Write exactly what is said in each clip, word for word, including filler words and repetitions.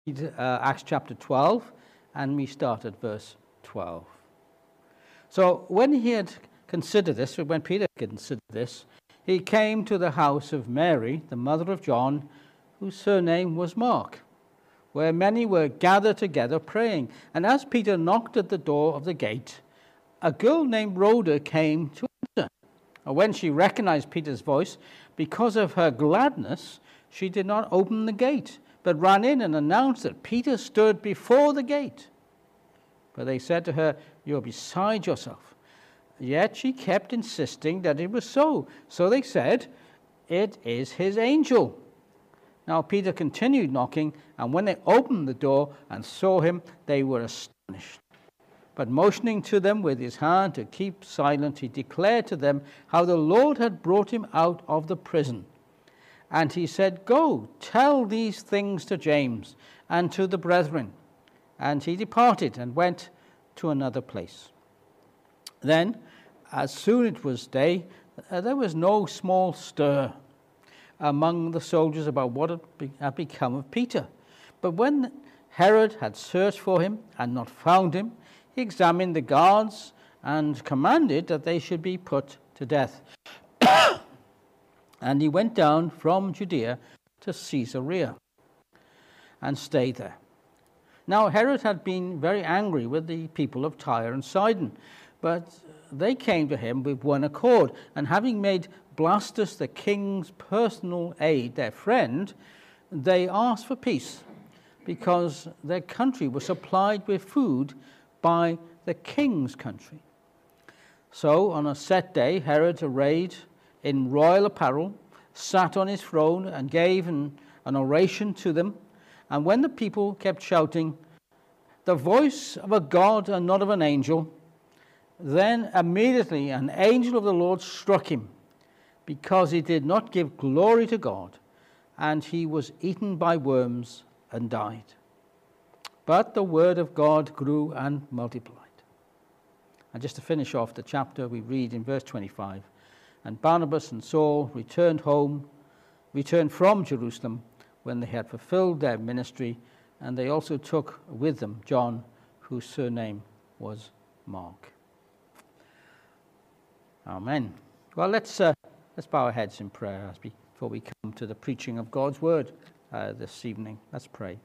read uh, Acts chapter twelve, and we start at verse twelve. So when he had considered this, when Peter considered this, he came to the house of Mary, the mother of John, whose surname was Mark, where many were gathered together praying. And as Peter knocked at the door of the gate, a girl named Rhoda came to answer. And when she recognized Peter's voice, because of her gladness, she did not open the gate, but ran in and announced that Peter stood before the gate. But they said to her, "You are beside yourself." Yet she kept insisting that it was so. So they said, "It is his angel." Now Peter continued knocking, and when they opened the door and saw him, they were astonished. But motioning to them with his hand to keep silent, he declared to them how the Lord had brought him out of the prison. And he said, "Go, tell these things to James and to the brethren." And he departed and went to another place. Then, as soon as it was day, uh, there was no small stir among the soldiers about what had, be, had become of Peter. But when Herod had searched for him and not found him, he examined the guards and commanded that they should be put to death. And he went down from Judea to Caesarea and stayed there. Now Herod had been very angry with the people of Tyre and Sidon, but they came to him with one accord, and having made Blastus, the king's personal aide, their friend, they asked for peace, because their country was supplied with food by the king's country. So on a set day, Herod, arrayed in royal apparel, sat on his throne and gave an, an oration to them. And when the people kept shouting, "The voice of a God and not of an angel," then immediately an angel of the Lord struck him, because he did not give glory to God, and he was eaten by worms and died. But the word of God grew and multiplied. And just to finish off the chapter, we read in verse twenty-five, "And Barnabas and Saul returned home, returned from Jerusalem, when they had fulfilled their ministry, and they also took with them John, whose surname was Mark." Amen. Well, let's uh, let's bow our heads in prayer as we, before we come to the preaching of God's word uh, this evening. Let's pray.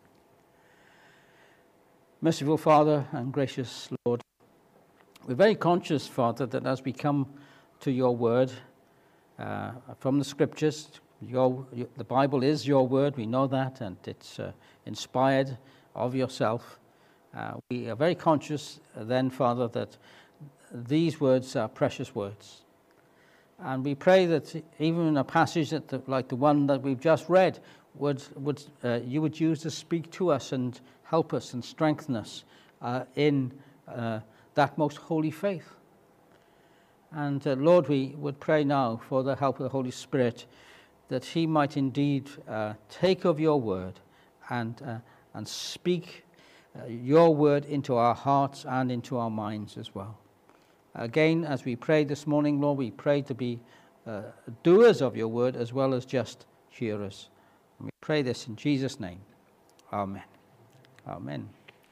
Merciful Father and gracious Lord, we're very conscious, Father, that as we come to your word uh, from the scriptures, your, your, the Bible is your word, we know that, and it's uh, inspired of yourself. Uh, we are very conscious then, Father, that these words are precious words. And we pray that even in a passage that the, like the one that we've just read, would, would uh, you would use to speak to us and help us and strengthen us uh, in uh, that most holy faith. And uh, Lord, we would pray now for the help of the Holy Spirit, that he might indeed uh, take of your word and, uh, and speak uh, your word into our hearts and into our minds as well. Again, as we pray this morning, Lord, we pray to be uh, doers of your word as well as just hearers. And we pray this in Jesus' name. Amen. Amen.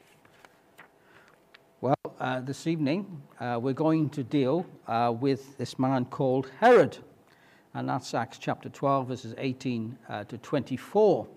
Well, uh, this evening uh, we're going to deal uh, with this man called Herod. And that's Acts chapter twelve, verses eighteen uh, to twenty-four.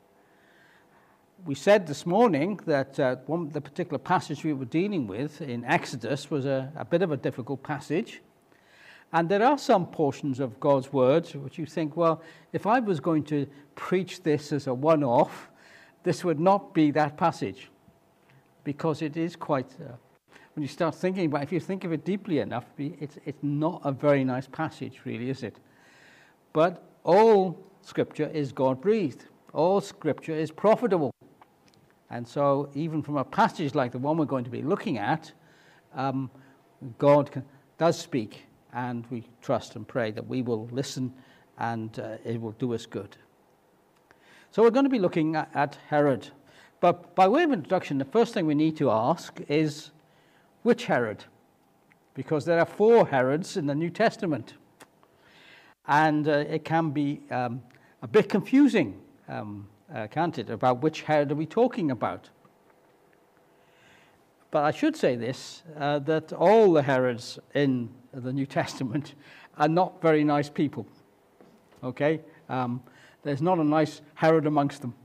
We said this morning that uh, one, the particular passage we were dealing with in Exodus was a, a bit of a difficult passage. And there are some portions of God's words which you think, well, if I was going to preach this as a one-off, this would not be that passage. Because it is quite, uh, when you start thinking about it, if you think of it deeply enough, it's, it's not a very nice passage, really, is it? But all Scripture is God-breathed. All Scripture is profitable. And so even from a passage like the one we're going to be looking at, um, God can, does speak, and we trust and pray that we will listen and uh, it will do us good. So we're going to be looking at, at Herod. But by way of introduction, the first thing we need to ask is, which Herod? Because there are four Herods in the New Testament. And uh, it can be um, a bit confusing um, uh, can't it, about which Herod are we talking about? But I should say this, uh, that all the Herods in the New Testament are not very nice people, okay? Um, there's not a nice Herod amongst them.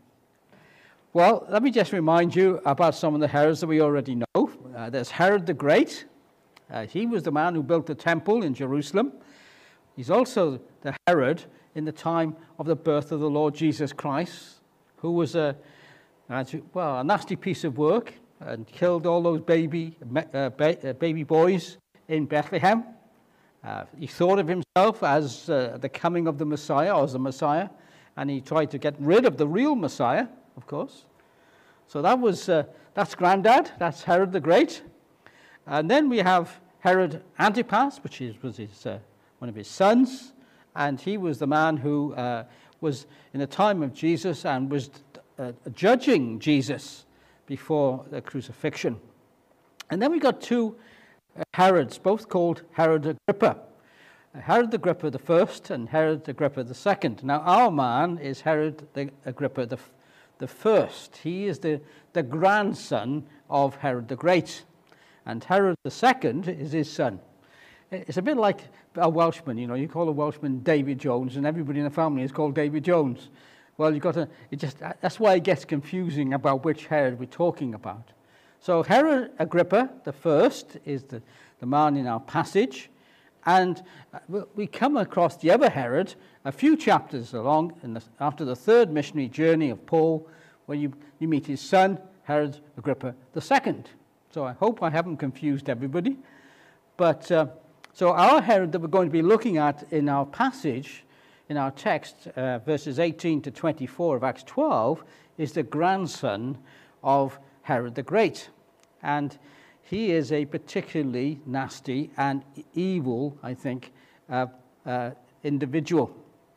Well, let me just remind you about some of the Herods that we already know. Uh, there's Herod the Great. Uh, he was the man who built the temple in Jerusalem. He's also the Herod in the time of the birth of the Lord Jesus Christ, who was a, well, a nasty piece of work and killed all those baby, uh, ba- uh, baby boys in Bethlehem. Uh, he thought of himself as uh, the coming of the Messiah, or as the Messiah, and he tried to get rid of the real Messiah, of course. So that was, uh, that's Grandad, that's Herod the Great. And then we have Herod Antipas, which is, was his, uh, one of his sons, and he was the man who uh, was in the time of Jesus and was uh, judging Jesus before the crucifixion. And then we got two Herods, both called Herod Agrippa. Herod Agrippa the first and Herod Agrippa the second. Now our man is Herod the Agrippa the, the first. He is the, the grandson of Herod the Great. And Herod the second is his son. It's a bit like a Welshman, you know, you call a Welshman David Jones and everybody in the family is called David Jones. Well, you've got to, it just, that's why it gets confusing about which Herod we're talking about. So Herod Agrippa the first is the, the man in our passage. And we come across the other Herod a few chapters along in the, after the third missionary journey of Paul, where you, you meet his son, Herod Agrippa the second. So I hope I haven't confused everybody. But uh, so our Herod that we're going to be looking at in our passage, in our text, uh, verses eighteen to twenty-four of Acts twelve, is the grandson of Herod the Great. And he is a particularly nasty and evil, I think, uh, uh, individual.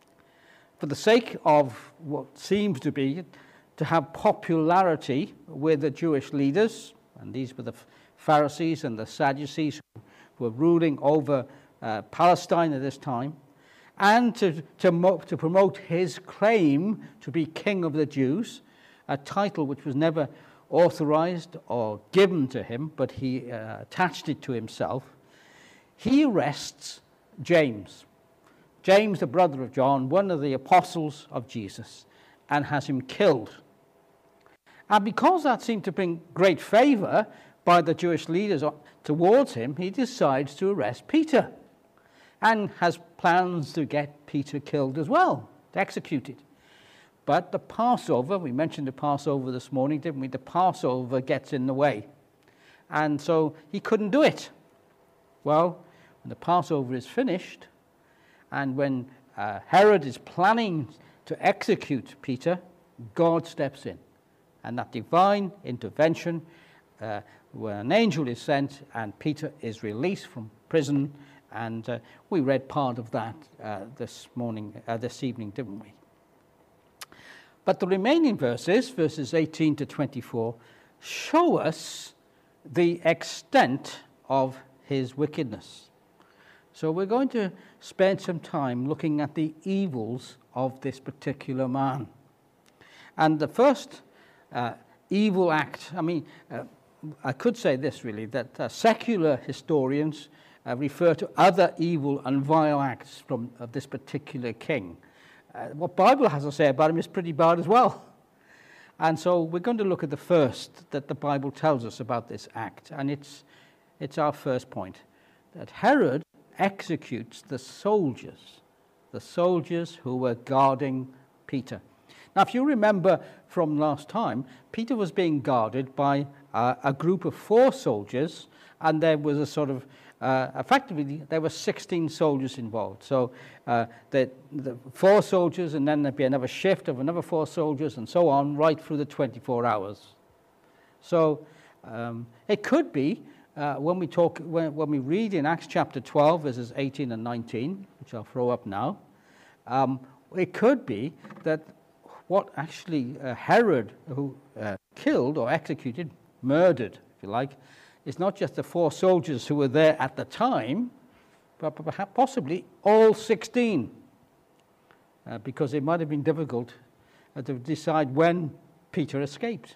For the sake of what seems to be to have popularity with the Jewish leaders, and these were the Pharisees and the Sadducees who were ruling over uh, Palestine at this time, and to, to, mo- to promote his claim to be king of the Jews, a title which was never authorized or given to him, but he uh, attached it to himself. He arrests James, James, the brother of John, one of the apostles of Jesus, and has him killed. And because that seemed to bring great favor by the Jewish leaders towards him, he decides to arrest Peter and has plans to get Peter killed as well, executed. But the Passover, we mentioned the Passover this morning, didn't we? The Passover gets in the way. And so he couldn't do it. Well, when the Passover is finished, and when uh, Herod is planning to execute Peter, God steps in. And that divine intervention, uh, where an angel is sent and Peter is released from prison. And uh, we read part of that uh, this morning, uh, this evening, didn't we? But the remaining verses, verses eighteen to twenty-four, show us the extent of his wickedness. So we're going to spend some time looking at the evils of this particular man. And the first uh, evil act, I mean, uh, I could say this really, that uh, secular historians uh, refer to other evil and vile acts from of this particular king. Uh, what Bible has to say about him is pretty bad as well. And so we're going to look at the first that the Bible tells us about this act. And it's, it's our first point, that Herod executes the soldiers, the soldiers who were guarding Peter. Now, if you remember from last time, Peter was being guarded by uh, a group of four soldiers, and there was a sort of Uh, effectively, there were sixteen soldiers involved. So uh, the, the four soldiers, and then there'd be another shift of another four soldiers, and so on, right through the twenty-four hours. So um, it could be, uh, when we talk, when, when we read in Acts chapter twelve, verses eighteen and nineteen, which I'll throw up now, um, it could be that what actually uh, Herod, who uh, killed or executed, murdered, if you like, it's not just the four soldiers who were there at the time, but perhaps possibly all sixteen, uh, because it might have been difficult uh, to decide when Peter escaped.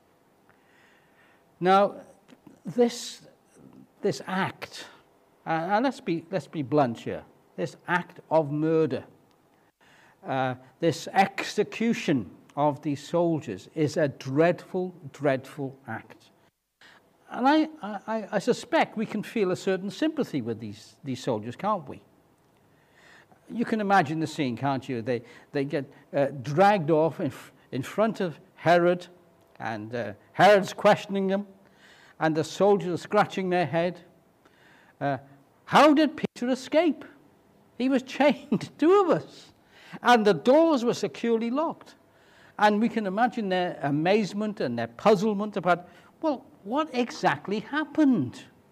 Now, this, this act, uh, and let's be, let's be blunt here, this act of murder, uh, this execution of these soldiers is a dreadful, dreadful act. And I, I, I suspect we can feel a certain sympathy with these, these soldiers, can't we? You can imagine the scene, can't you? They, they get uh, dragged off in, in front of Herod, and uh, Herod's questioning them, and the soldiers are scratching their head. Uh, how did Peter escape? He was chained, two of us, and the doors were securely locked. And we can imagine their amazement and their puzzlement about, well, what exactly happened?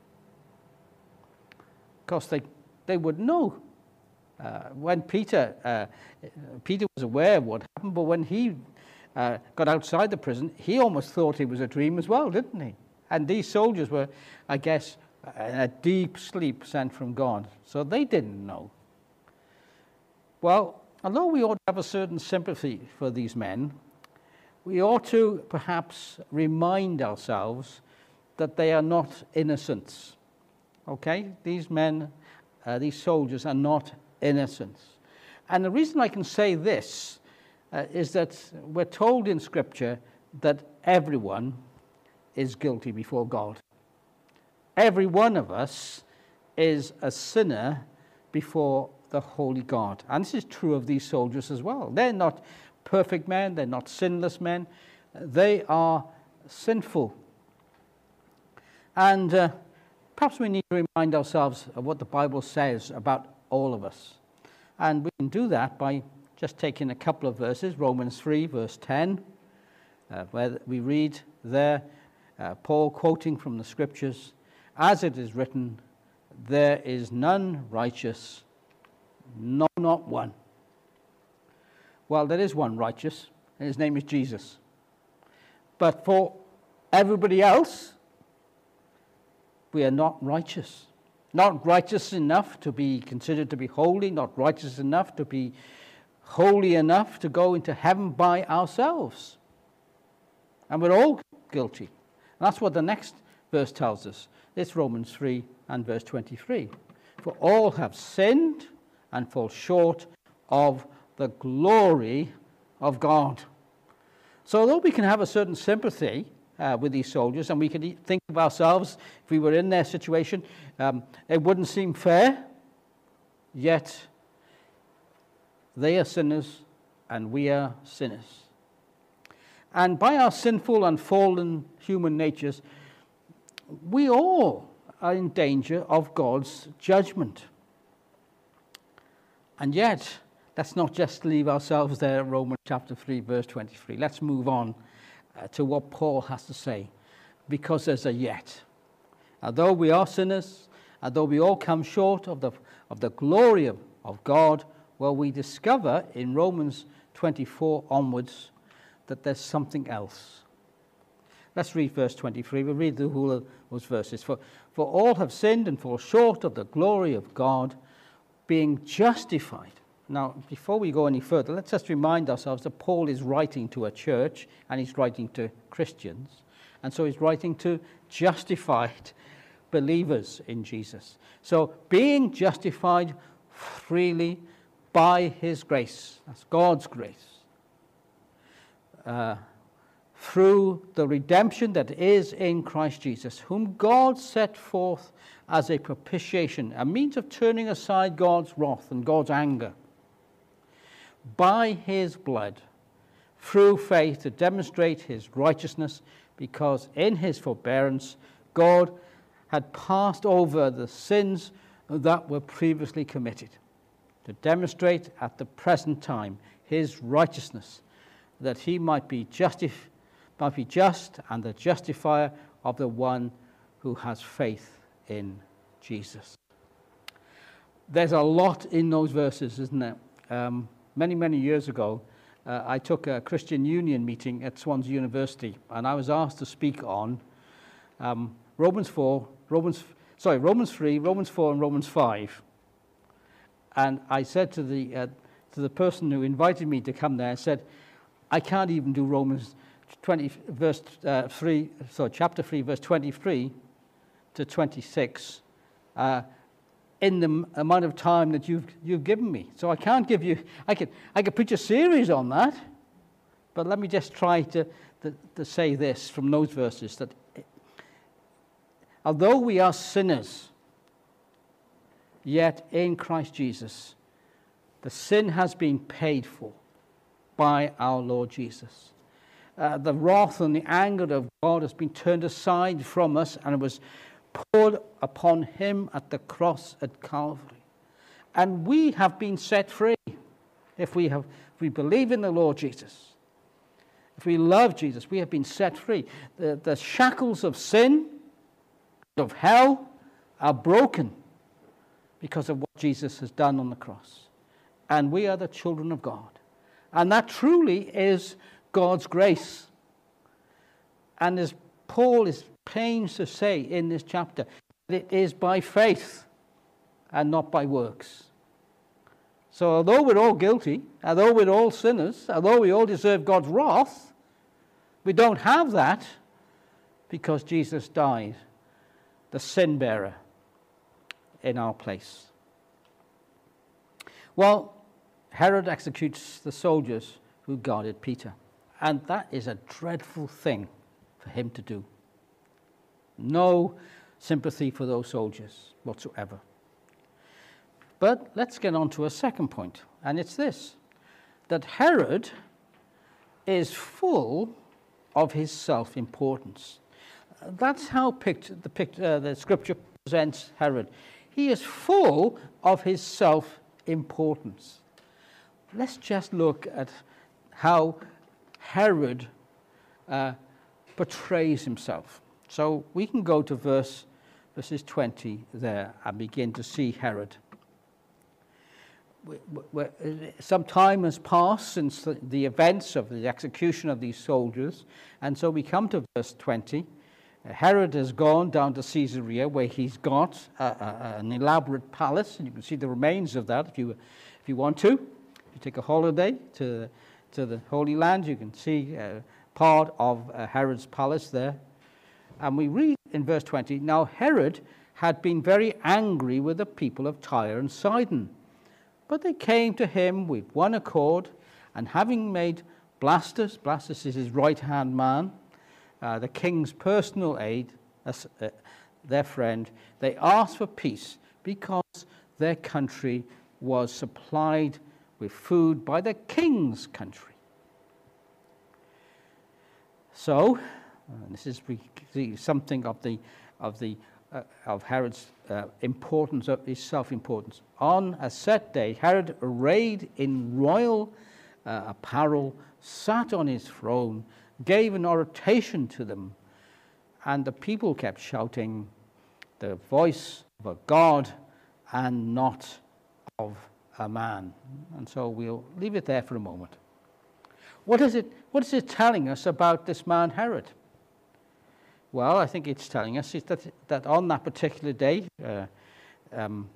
Of course, they, they would know. Uh, when Peter, uh, Peter was aware of what happened, but when he uh, got outside the prison, he almost thought it was a dream as well, didn't he? And these soldiers were, I guess, in a deep sleep sent from God. So they didn't know. Well, although we ought to have a certain sympathy for these men, we ought to perhaps remind ourselves that they are not innocents. Okay? These men, uh, these soldiers are not innocents. And the reason I can say this uh, is that we're told in Scripture that everyone is guilty before God. Every one of us is a sinner before the holy God. And this is true of these soldiers as well. They're not perfect men, they're not sinless men, they are sinful. And uh, perhaps we need to remind ourselves of what the Bible says about all of us. And we can do that by just taking a couple of verses, Romans three, verse ten, uh, where we read there, uh, Paul quoting from the Scriptures, as it is written, there is none righteous, no, not one. Well, there is one righteous, and his name is Jesus. But for everybody else, we are not righteous. Not righteous enough to be considered to be holy, not righteous enough to be holy enough to go into heaven by ourselves. And we're all guilty. And that's what the next verse tells us. It's Romans three and verse twenty-three. For all have sinned and fall short of the glory of God. So although we can have a certain sympathy uh, with these soldiers, and we can think of ourselves, if we were in their situation, um, it wouldn't seem fair, yet they are sinners and we are sinners. And by our sinful and fallen human natures, we all are in danger of God's judgment. And yet, let's not just leave ourselves there at Romans chapter three, verse twenty-three. Let's move on uh, to what Paul has to say, because there's a yet. Although we are sinners, although we all come short of the, of the glory of, of God, well, we discover in Romans twenty-four onwards that there's something else. Let's read verse twenty-three. We'll read the whole of those verses. For, for all have sinned and fall short of the glory of God, being justified. Now, before we go any further, let's just remind ourselves that Paul is writing to a church, and he's writing to Christians. And so he's writing to justified believers in Jesus. So being justified freely by his grace, that's God's grace, uh, through the redemption that is in Christ Jesus, whom God set forth as a propitiation, a means of turning aside God's wrath and God's anger, by his blood, through faith, to demonstrate his righteousness, because in his forbearance God had passed over the sins that were previously committed, to demonstrate at the present time his righteousness, that he might be justif- might be just and the justifier of the one who has faith in Jesus. There's a lot in those verses, isn't there? Um, many, many years ago, uh, I took a Christian Union meeting at Swansea University, and I was asked to speak on um, Romans four, Romans, sorry, Romans three, Romans four, and Romans five. And I said to the uh, to the person who invited me to come there, I said, I can't even do Romans twenty, verse uh, three, so chapter three, verse twenty-three to twenty-six, uh, in the m- amount of time that you've you've given me. So I can't give you. I could I could preach a series on that, but let me just try to to, to say this from those verses, that although we are sinners, yet in Christ Jesus, the sin has been paid for by our Lord Jesus. Uh, the wrath and the anger of God has been turned aside from us, and it was poured upon him at the cross at Calvary. And we have been set free if we have, if we believe in the Lord Jesus. If we love Jesus, we have been set free. The, the shackles of sin, of hell, are broken because of what Jesus has done on the cross. And we are the children of God. And that truly is God's grace. And as Paul is pains to say in this chapter, it is by faith and not by works. So although we're all guilty, although we're all sinners, although we all deserve God's wrath, we don't have that because Jesus died, the sin bearer, in our place. Well, Herod executes the soldiers who guarded Peter. And that is a dreadful thing for him to do. No sympathy for those soldiers whatsoever. But let's get on to a second point, and it's this, that Herod is full of his self-importance. That's how pict- the, pict- uh, the scripture presents Herod. He is full of his self-importance. Let's just look at how Herod uh, portrays himself. So we can go to verse verses twenty there and begin to see Herod. Some time has passed since the events of the execution of these soldiers, and so we come to verse twenty. Herod has gone down to Caesarea, where he's got a, a, an elaborate palace, and you can see the remains of that if you if you want to. If you take a holiday to to the Holy Land, you can see uh, part of uh, Herod's palace there. And we read in verse twenty, now Herod had been very angry with the people of Tyre and Sidon, but they came to him with one accord, and having made Blastus, Blastus is his right-hand man, uh, the king's personal aide, uh, uh, their friend, they asked for peace because their country was supplied with food by the king's country. So, uh, this is something of the of the uh, of Herod's uh, importance, of his self-importance. On a set day, Herod, arrayed in royal uh, apparel, sat on his throne, gave an oration to them, and the people kept shouting, "The voice of a God, and not of a man." And so we'll leave it there for a moment. What is it? What is it telling us about this man Herod? Well, I think it's telling us is that that on that particular day, uh, um,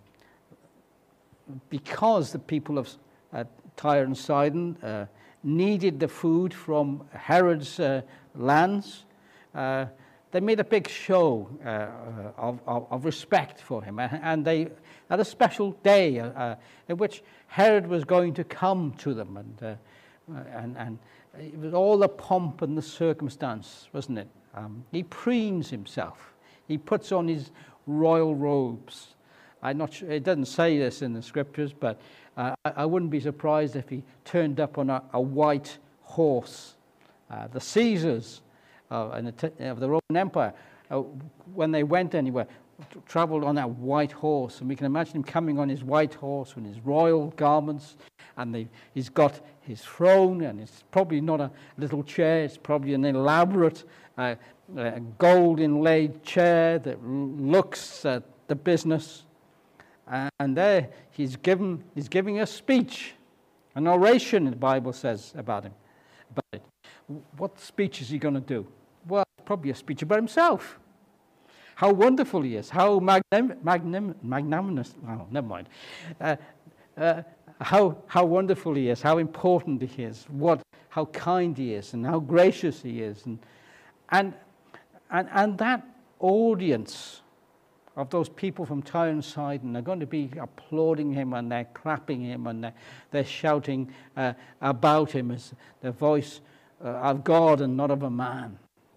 because the people of uh, Tyre and Sidon uh, needed the food from Herod's uh, lands, uh, they made a big show uh, of, of, of respect for him, and they had a special day uh, in which Herod was going to come to them, and uh, and and it was all the pomp and the circumstance, wasn't it? Um, he preens himself. He puts on his royal robes. I'm not sure, it doesn't say this in the scriptures, but uh, I, I wouldn't be surprised if he turned up on a, a white horse. Uh, the Caesars uh, and the, of the Roman Empire, uh, when they went anywhere, t- traveled on a white horse. And we can imagine him coming on his white horse with his royal garments, and they, he's got his throne, and it's probably not a little chair, it's probably an elaborate uh, uh, gold inlaid chair that looks at the business. And there he's given he's giving a speech, an oration, the Bible says about him. About it. What speech is he going to do? Well, probably a speech about himself. How wonderful he is, how magnim, magnim, magnanimous, oh, never mind. Uh, uh, how, how wonderful he is, how important he is, what, how kind he is, and how gracious he is. And, and, and, and that audience of those people from Tyneside, and they're going to be applauding him, and they're clapping him, and they're, they're shouting uh, about him as the voice uh, of God and not of a man.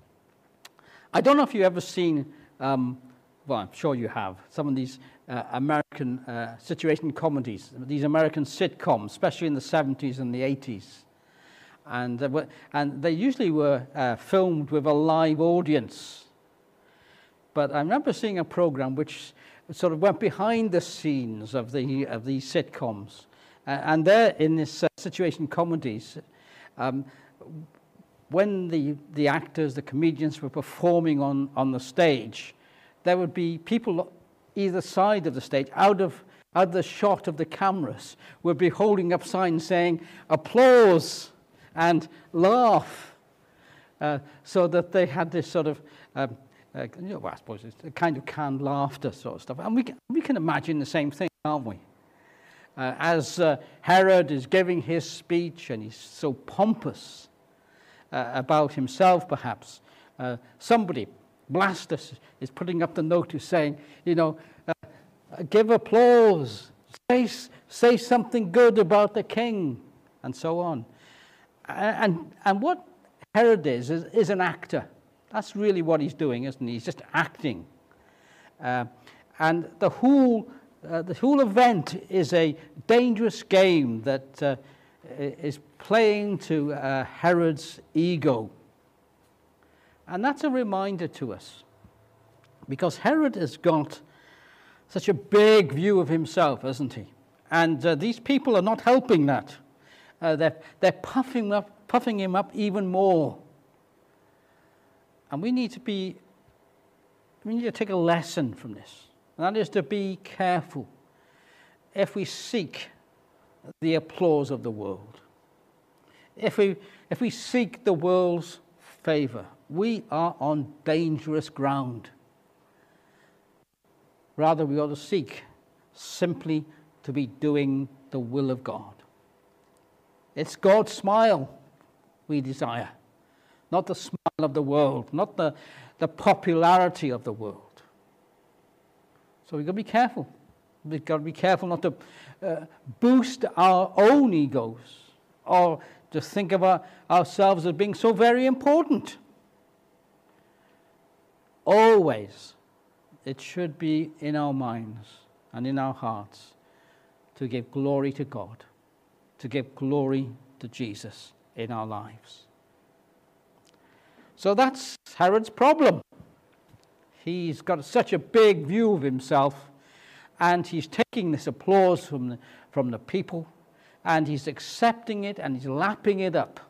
I don't know if you've ever seen, um, well, I'm sure you have, some of these uh, American uh, situation comedies, these American sitcoms, especially in the seventies and the eighties. And, they were, and they usually were uh, filmed with a live audience. But I remember seeing a program which sort of went behind the scenes of the of these sitcoms, uh, and there in this uh, situation comedies, um, when the the actors, the comedians were performing on on the stage, there would be people either side of the stage, out of out of the shot of the cameras, would be holding up signs saying applause and laugh, uh, so that they had this sort of um, Uh, you know, well, I suppose it's a kind of canned laughter sort of stuff. And we can, we can imagine the same thing, can't we? Uh, as uh, Herod is giving his speech, and he's so pompous uh, about himself, perhaps, uh, somebody, Blastus, is putting up the notice saying, you know, uh, give applause, say, say something good about the king, and so on. And, and what Herod is, is, is an actor. That's really what he's doing, isn't he? He's just acting. Uh, and the whole, uh, the whole event is a dangerous game that uh, is playing to uh, Herod's ego. And that's a reminder to us. Because Herod has got such a big view of himself, hasn't he? And uh, these people are not helping that. Uh, they're, they're puffing, up, puffing him up even more. And we need to be, we need to take a lesson from this. And that is to be careful if we seek the applause of the world. If we, if we seek the world's favor, we are on dangerous ground. Rather, we ought to seek simply to be doing the will of God. It's God's smile we desire. Not the smile of the world, not the, the popularity of the world. So we've got to be careful. We've got to be careful not to uh, boost our own egos or just think of our, ourselves as being so very important. Always, it should be in our minds and in our hearts to give glory to God, to give glory to Jesus in our lives. So that's Herod's problem. He's got such a big view of himself, and he's taking this applause from the, from the people, and he's accepting it, and he's lapping it up.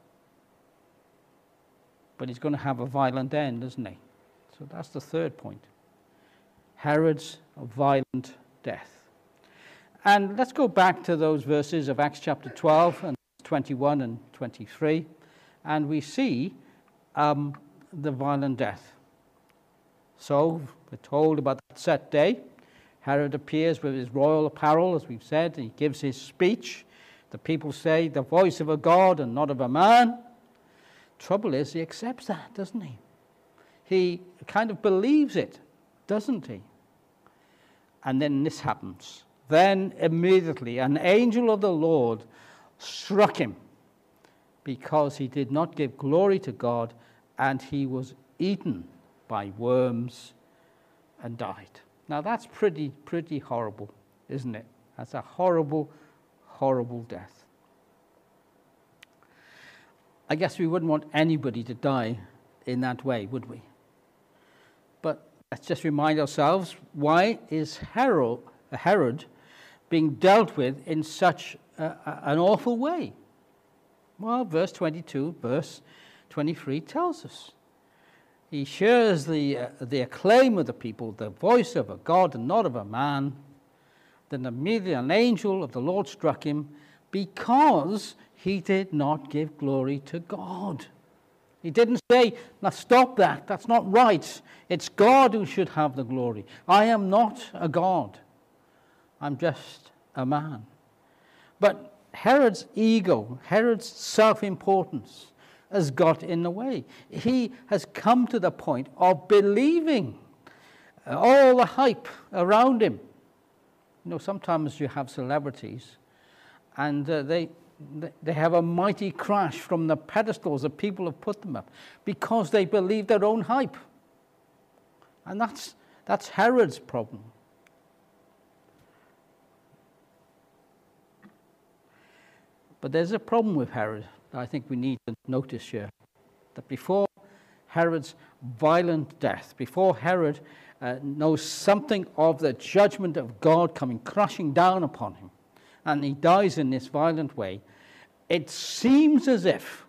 But he's going to have a violent end, isn't he? So that's the third point. Herod's violent death. And let's go back to those verses of Acts chapter twelve and twenty-one and twenty-three, and we see Um, the violent death. So we're told about that set day. Herod appears with his royal apparel, as we've said. He gives his speech. The people say, the voice of a God and not of a man. Trouble is, he accepts that, doesn't he? He kind of believes it, doesn't he? And then this happens. Then immediately an angel of the Lord struck him, because he did not give glory to God, and he was eaten by worms and died. Now that's pretty, pretty horrible, isn't it? That's a horrible, horrible death. I guess we wouldn't want anybody to die in that way, would we? But let's just remind ourselves, why is Herod, Herod being dealt with in such a, a, an awful way? Well, verse twenty-two, verse twenty-three tells us. He shares the, uh, the acclaim of the people, the voice of a God and not of a man. Then immediately an angel of the Lord struck him, because he did not give glory to God. He didn't say, now stop that, that's not right. It's God who should have the glory. I am not a God. I'm just a man. But Herod's ego, Herod's self-importance has got in the way. He has come to the point of believing all the hype around him. You know, sometimes you have celebrities and uh, they they have a mighty crash from the pedestals that people have put them up because they believe their own hype. And that's that's Herod's problem. But there's a problem with Herod that I think we need to notice here. That before Herod's violent death, before Herod uh, knows something of the judgment of God coming crashing down upon him, and he dies in this violent way, it seems as if,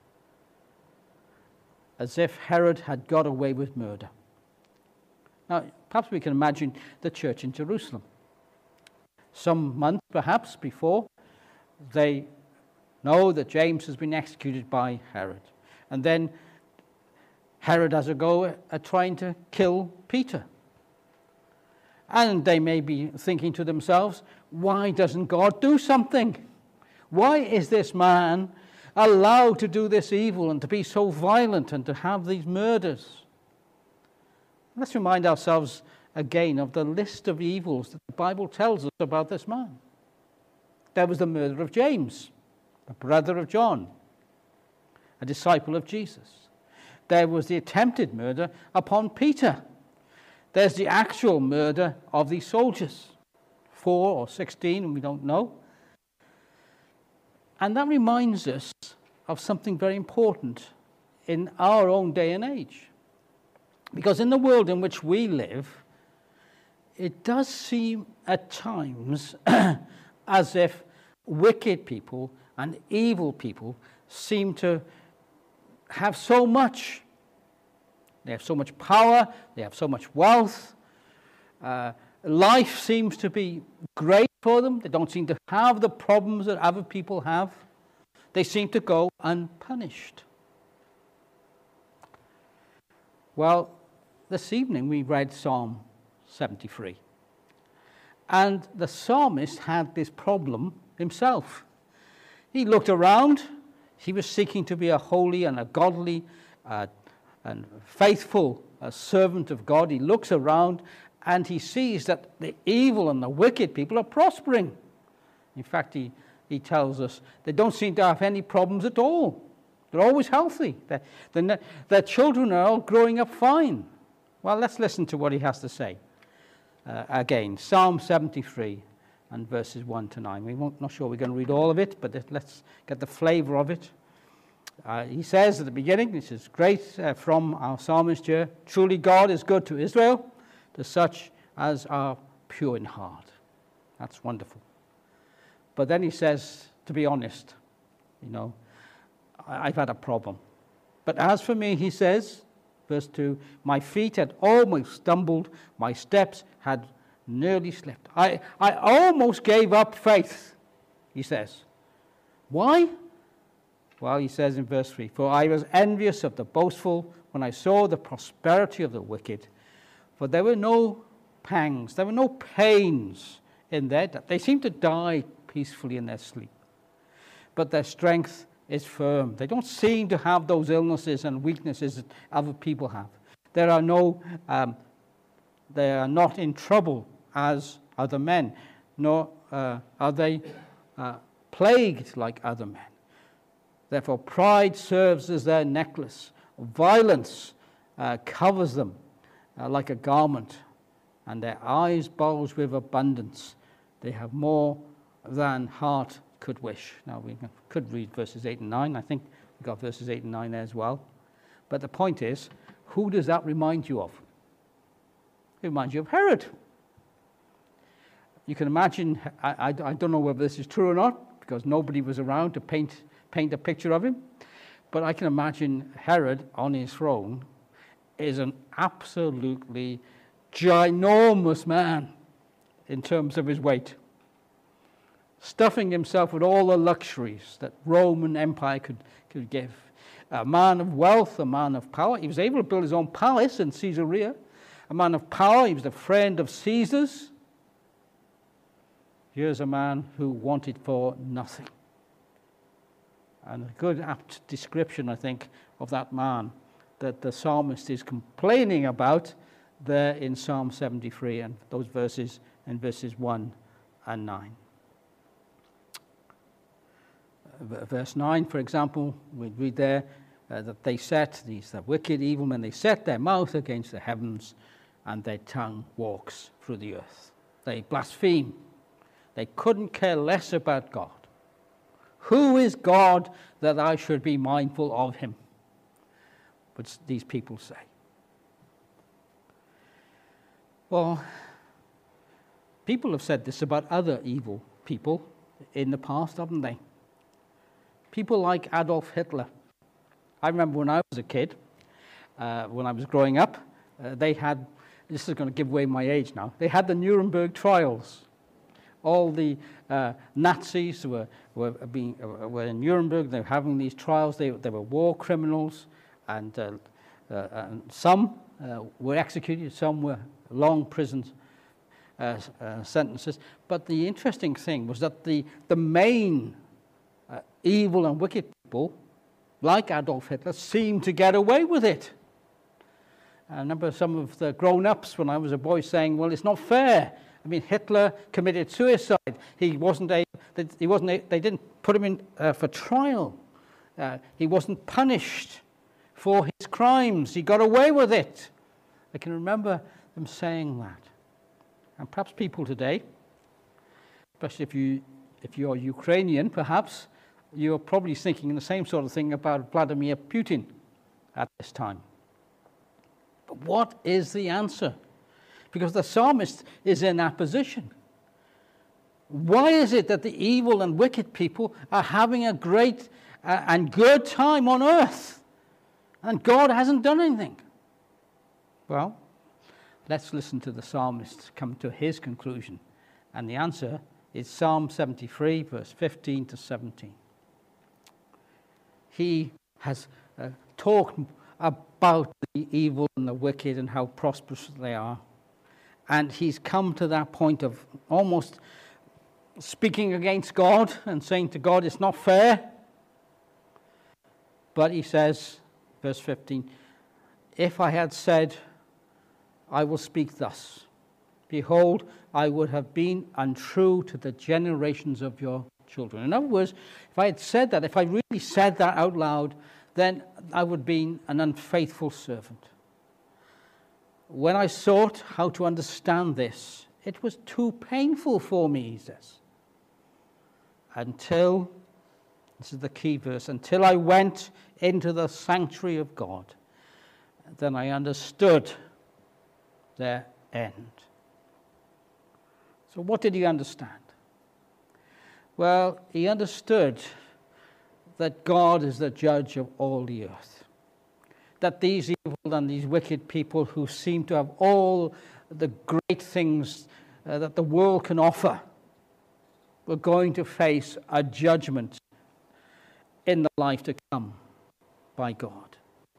as if Herod had got away with murder. Now, perhaps we can imagine the church in Jerusalem. Some months, perhaps, before, they know that James has been executed by Herod. And then Herod has a go at trying to kill Peter. And they may be thinking to themselves, why doesn't God do something? Why is this man allowed to do this evil and to be so violent and to have these murders? Let's remind ourselves again of the list of evils that the Bible tells us about this man. There was the murder of James, a brother of John, a disciple of Jesus. There was the attempted murder upon Peter. There's the actual murder of these soldiers, four or sixteen, we don't know. And that reminds us of something very important in our own day and age. Because in the world in which we live, it does seem at times as if wicked people and evil people seem to have so much. They have so much power, they have so much wealth. Uh, life seems to be great for them. They don't seem to have the problems that other people have. They seem to go unpunished. Well, this evening we read Psalm seventy-three. And the psalmist had this problem himself. He looked around. He was seeking to be a holy and a godly uh, and faithful uh, servant of God. He looks around and he sees that the evil and the wicked people are prospering. In fact, he, he tells us they don't seem to have any problems at all. They're always healthy. They're, they're, their children are all growing up fine. Well, let's listen to what he has to say. Uh, again, Psalm seventy-three and verses one to nine. We're not sure we're going to read all of it, but let's get the flavor of it. Uh, he says at the beginning, this is great uh, from our psalmist here, truly God is good to Israel, to such as are pure in heart. That's wonderful. But then he says, to be honest, you know, I, I've had a problem. But as for me, he says, verse two, my feet had almost stumbled, my steps had nearly slipped. I, I almost gave up faith, he says. Why? Well, he says in verse three, for I was envious of the boastful when I saw the prosperity of the wicked. For there were no pangs, there were no pains in their death. They seem to die peacefully in their sleep. But their strength is firm. They don't seem to have those illnesses and weaknesses that other people have. There are no, um, they are not in trouble as other men, nor uh, are they uh, plagued like other men. Therefore, pride serves as their necklace. Violence uh, covers them uh, like a garment, and their eyes bulge with abundance. They have more than heart could wish. Now, we could read verses eight and nine. I think we've got verses eight and nine there as well. But the point is, who does that remind you of? It reminds you of Herod. You can imagine, I, I, I don't know whether this is true or not, because nobody was around to paint, paint a picture of him. But I can imagine Herod on his throne is an absolutely ginormous man in terms of his weight, stuffing himself with all the luxuries that Roman Empire could, could give. A man of wealth, a man of power. He was able to build his own palace in Caesarea. A man of power. He was the friend of Caesar's. Here's a man who wanted for nothing. And a good apt description, I think, of that man that the psalmist is complaining about there in Psalm seventy-three, and those verses in verses one and nine. Verse nine, for example, we read there uh, that they set, these the wicked, evil men, they set their mouth against the heavens, and their tongue walks through the earth. They blaspheme. They couldn't care less about God. Who is God that I should be mindful of him? But these people say. Well, people have said this about other evil people in the past, haven't they? People like Adolf Hitler. I remember when I was a kid, uh, when I was growing up, uh, they had, this is going to give away my age now, they had the Nuremberg trials. All the uh, Nazis were were being uh, were in Nuremberg. They were having these trials. They they were war criminals, and, uh, uh, and some uh, were executed. Some were long prison uh, uh, sentences. But the interesting thing was that the the main uh, evil and wicked people, like Adolf Hitler, seemed to get away with it. I remember some of the grown-ups when I was a boy saying, "Well, it's not fair. I mean, Hitler committed suicide. He wasn't a, he wasn't a, they didn't put him in uh, for trial. Uh, he wasn't punished for his crimes. He got away with it." I can remember them saying that. And perhaps people today, especially if you if you're Ukrainian, perhaps you're probably thinking the same sort of thing about Vladimir Putin at this time. But what is the answer? Because the psalmist is in that position. Why is it that the evil and wicked people are having a great uh, and good time on earth, and God hasn't done anything? Well, let's listen to the psalmist come to his conclusion. And the answer is Psalm seventy-three, verse fifteen to seventeen. He has uh, talked about the evil and the wicked and how prosperous they are. And he's come to that point of almost speaking against God and saying to God, it's not fair. But he says, verse fifteen, if I had said, I will speak thus, behold, I would have been untrue to the generations of your children. In other words, if I had said that, if I really said that out loud, then I would have been an unfaithful servant. When I sought how to understand this, it was too painful for me, he says. Until, this is the key verse, until I went into the sanctuary of God, then I understood their end. So what did he understand? Well, he understood that God is the judge of all the earth. That these evil and these wicked people who seem to have all the great things uh, that the world can offer were going to face a judgment in the life to come by God.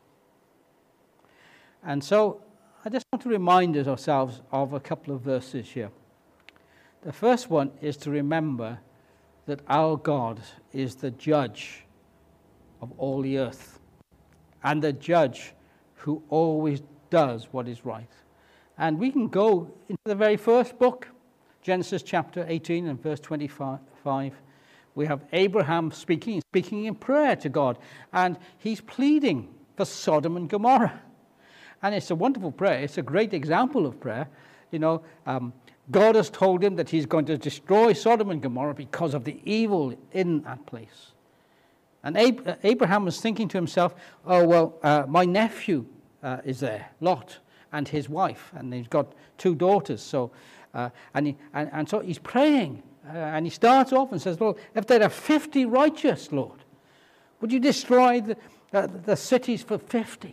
And so I just want to remind us ourselves of a couple of verses here. The first one is to remember that our God is the judge of all the earth, and the judge who always does what is right. And we can go into the very first book, Genesis chapter eighteen and verse twenty-five. We have Abraham speaking, speaking in prayer to God, and he's pleading for Sodom and Gomorrah. And it's a wonderful prayer. It's a great example of prayer. You know, um, God has told him that he's going to destroy Sodom and Gomorrah because of the evil in that place. And Ab- Abraham was thinking to himself, oh, well, uh, my nephew uh, is there, Lot, and his wife, and he's got two daughters. So, uh, and, he, and, and so he's praying, uh, and he starts off and says, well, if there are fifty righteous, Lord, would you destroy the, uh, the cities for fifty?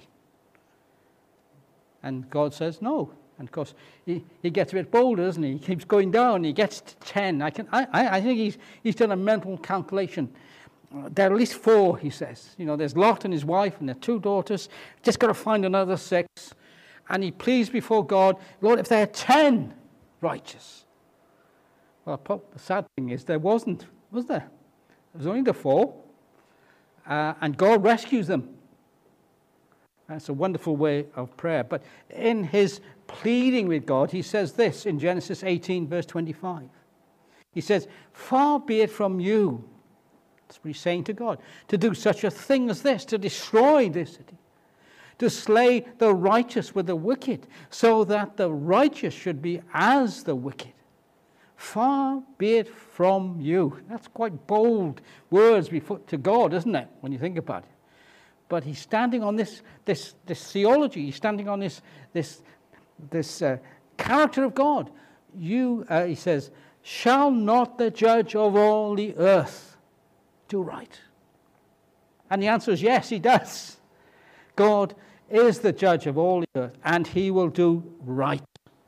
And God says, no. And of course, he, he gets a bit bolder, doesn't he? He keeps going down. He gets to ten. I can. I, I think he's he's done a mental calculation. Uh, there are at least four, he says. You know, there's Lot and his wife and their two daughters. Just got to find another six. And he pleads before God, Lord, if there are ten righteous, Well, the sad thing is there wasn't, was there? There was only the four, uh, and God rescues them. That's a wonderful way of prayer. But in his pleading with God, he says this in Genesis eighteen, verse twenty-five. He says, "Far be it from you," that's what he's saying to God, "to do such a thing as this, to destroy this city, to slay the righteous with the wicked, so that the righteous should be as the wicked. Far be it from you." That's quite bold words before, to God, isn't it, when you think about it? But he's standing on this, this, this theology. He's standing on this, this, this uh, character of God. You, uh, he says, "Shall not the judge of all the earth do right?" And the answer is yes, he does. God is the judge of all the earth, and he will do right.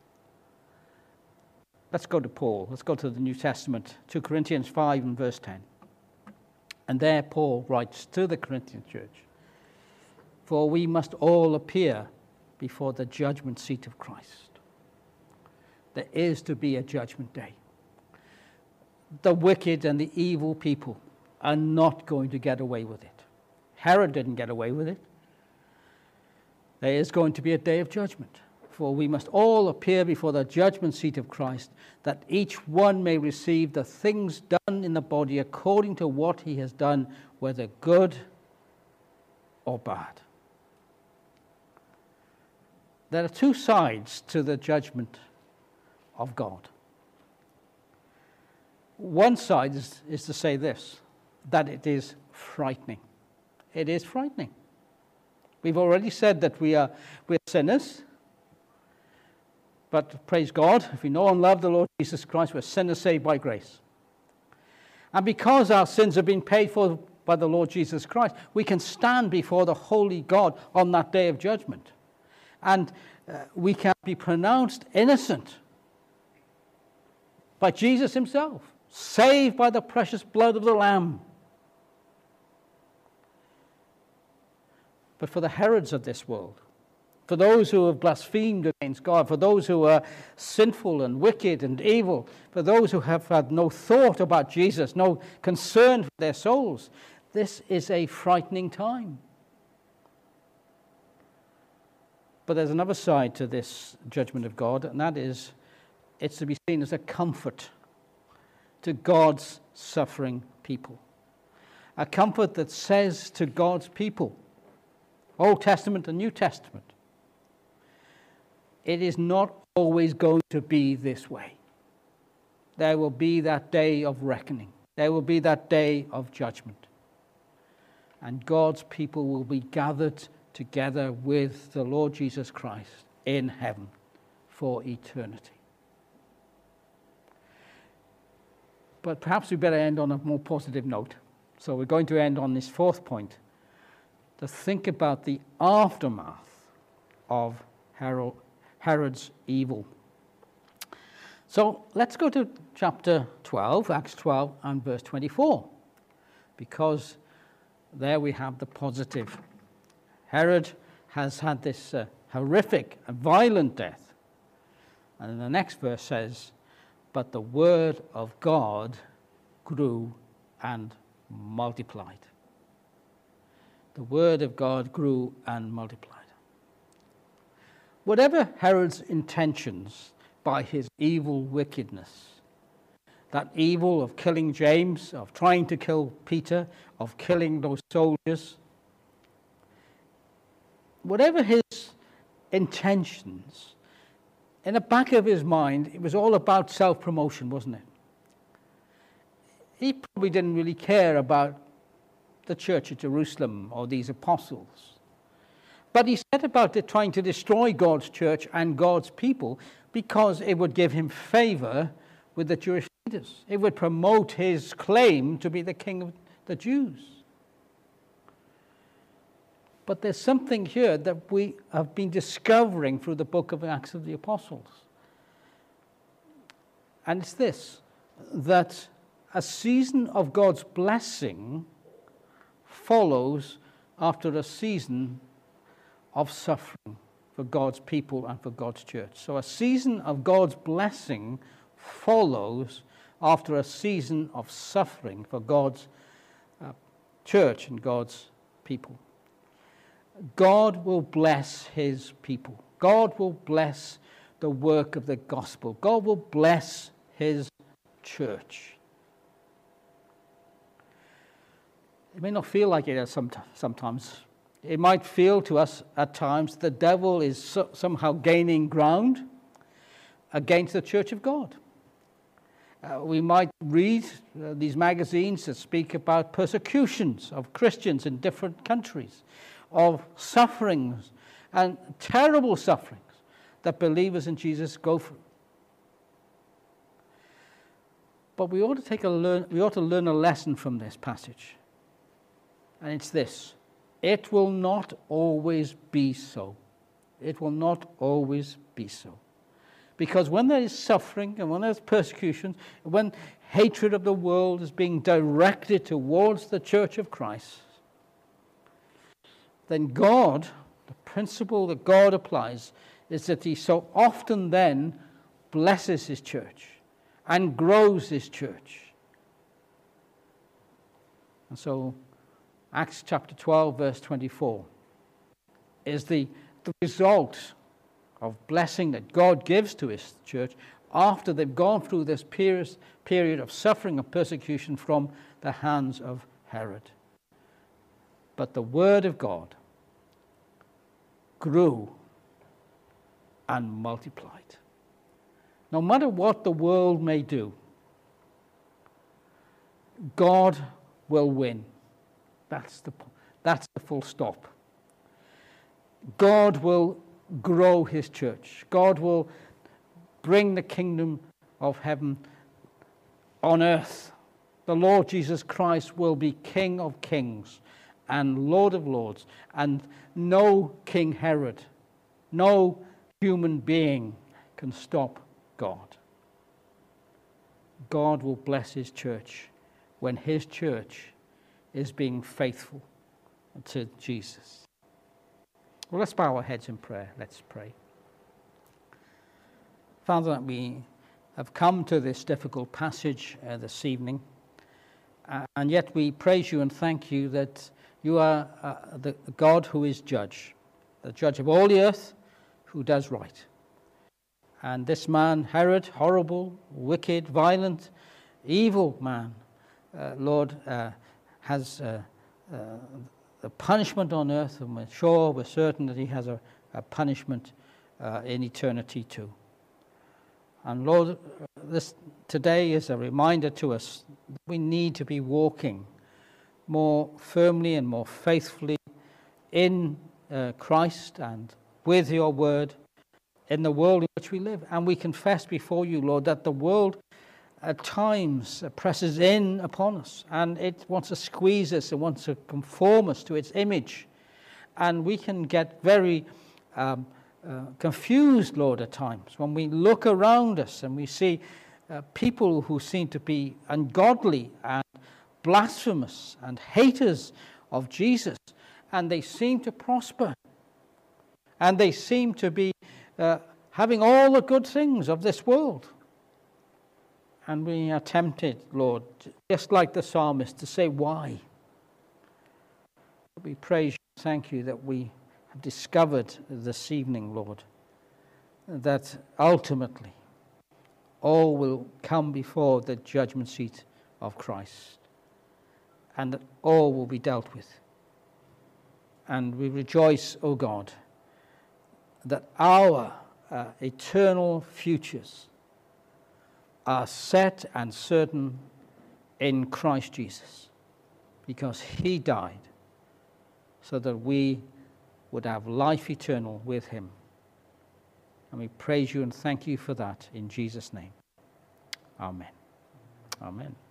Let's go to Paul. Let's go to the New Testament, Second Corinthians five and verse ten. And there Paul writes to the Corinthian church, "For we must all appear before the judgment seat of Christ." There is to be a judgment day. The wicked and the evil people are not going to get away with it. Herod didn't get away with it. There is going to be a day of judgment. For we must all appear before the judgment seat of Christ, that each one may receive the things done in the body according to what he has done, whether good or bad. There are two sides to the judgment of God. One side is, is to say this, that it is frightening. It is frightening. We've already said that we are, we are sinners. But praise God, if we know and love the Lord Jesus Christ, we're sinners saved by grace. And because our sins have been paid for by the Lord Jesus Christ, we can stand before the holy God on that day of judgment. And uh, we can be pronounced innocent by Jesus himself, saved by the precious blood of the Lamb. But for the Herods of this world, for those who have blasphemed against God, for those who are sinful and wicked and evil, for those who have had no thought about Jesus, no concern for their souls, this is a frightening time. But there's another side to this judgment of God, and that is, it's to be seen as a comfort to God's suffering people. A comfort that says to God's people, Old Testament and New Testament, it is not always going to be this way. There will be that day of reckoning. There will be that day of judgment. And God's people will be gathered together with the Lord Jesus Christ in heaven for eternity. But perhaps we better end on a more positive note. So we're going to end on this fourth point, to think about the aftermath of Herod's evil. So let's go to chapter twelve, Acts twelve, and verse twenty-four, because there we have the positive. Herod has had this uh, horrific and violent death. And the next verse says, "But the word of God grew and multiplied." The word of God grew and multiplied. Whatever Herod's intentions by his evil wickedness, that evil of killing James, of trying to kill Peter, of killing those soldiers, whatever his intentions, in the back of his mind, it was all about self-promotion, wasn't it? He probably didn't really care about the church at Jerusalem or these apostles. But he set about it trying to destroy God's church and God's people because it would give him favor with the Jewish leaders. It would promote his claim to be the king of the Jews. But there's something here that we have been discovering through the book of Acts of the Apostles. And it's this, that a season of God's blessing follows after a season of suffering for God's people and for God's church. So a season of God's blessing follows after a season of suffering for God's uh, church and God's people. God will bless his people. God will bless the work of the gospel. God will bless his church. It may not feel like it sometimes. It might feel to us at times the devil is so, somehow gaining ground against the church of God. Uh, we might read uh, these magazines that speak about persecutions of Christians in different countries, of sufferings and terrible sufferings that believers in Jesus go through. But we ought to take a learn, we ought to learn a lesson from this passage. And it's this: it will not always be so. It will not always be so. Because when there is suffering and when there's persecution, when hatred of the world is being directed towards the church of Christ, then God, the principle that God applies is that he so often then blesses his church and grows his church. And so Acts chapter twelve, verse twenty-four is the, the result of blessing that God gives to his church after they've gone through this period, period of suffering and persecution from the hands of Herod. But the word of God grew and multiplied. No matter what the world may do, God will win. That's the, that's the full stop. God will grow his church. God will bring the kingdom of heaven on earth. The Lord Jesus Christ will be King of kings and Lord of lords, and no King Herod, no human being can stop God. God will bless his church when his church is being faithful to Jesus. Well, let's bow our heads in prayer. Let's pray. Father, we have come to this difficult passage uh, this evening, uh, and yet we praise you and thank you that you are uh, the God who is judge, the judge of all the earth, who does right. And this man, Herod, horrible, wicked, violent, evil man, uh, Lord, uh, has uh, uh, the punishment on earth, and we're sure, we're certain that he has a, a punishment uh, in eternity too. And Lord, this today is a reminder to us that we need to be walking more firmly and more faithfully in uh, Christ and with your word in the world in which we live. And we confess before you, Lord, that the world at times presses in upon us, and it wants to squeeze us, it wants to conform us to its image. And we can get very um, uh, confused, Lord, at times when we look around us and we see uh, people who seem to be ungodly and blasphemous and haters of Jesus, and they seem to prosper, and they seem to be uh, having all the good things of this world. And we are tempted, Lord, just like the psalmist, to say, why? We praise you, thank you that we have discovered this evening, Lord, that ultimately all will come before the judgment seat of Christ, and that all will be dealt with. And we rejoice, O God, that our uh, eternal futures are set and certain in Christ Jesus, because he died so that we would have life eternal with him. And we praise you and thank you for that in Jesus' name. Amen. Amen.